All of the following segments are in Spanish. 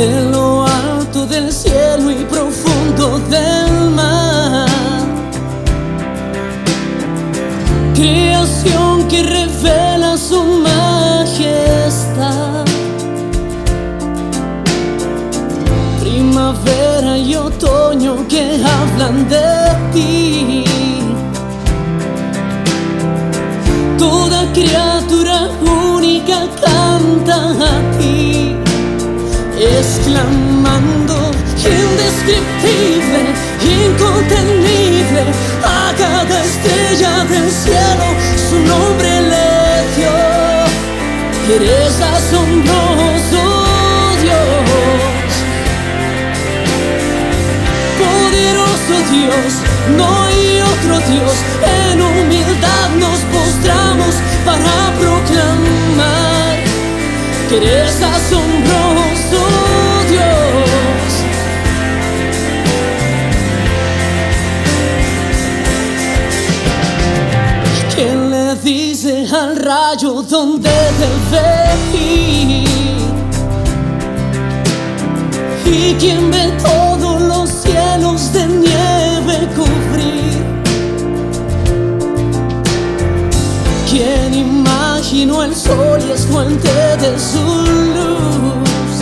de lo alto del cielo y profundo del mar. Creación que revela su majestad. Primavera y otoño que hablan de ti. Toda criatura única canta a ti, exclamando: indescriptible, incontenible, a cada estrella del cielo su nombre le dio. Eres asombroso, Dios, poderoso Dios, no hay otro Dios. En humildad nos postramos para proclamar que eres asombroso, Dios. ¿Quién le dice al rayo dónde debe ir? ¿Y quién ve todos los cielos de nieve cubrir? ¿Quién imaginó el sol y es fuente de su luz?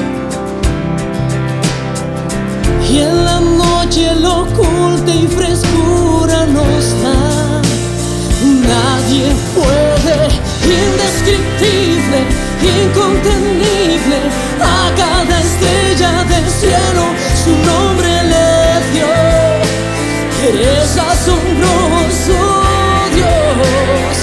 Y en la noche lo oculta y frescura nos da. Nadie puede, indescriptible, incontenible, a cada estrella del cielo su nombre le dio. Eres asombroso, Dios,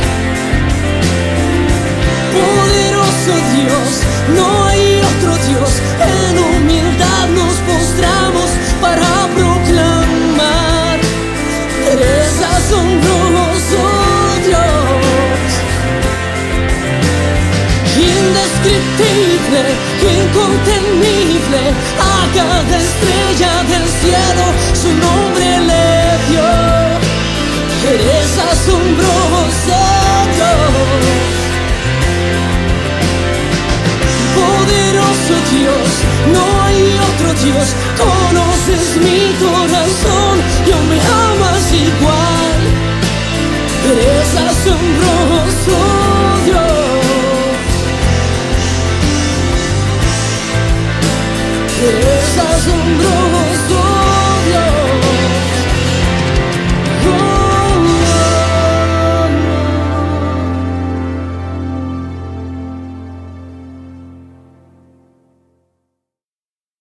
poderoso Dios, no hay otro Dios. En humildad nos postramos para proclamar: eres asombroso, Dios, indescriptible, incontenible, a cada estrella del cielo su nombre le dio. Eres asombroso, Dios, poderoso Dios, no hay otro Dios. Conoces mi corazón,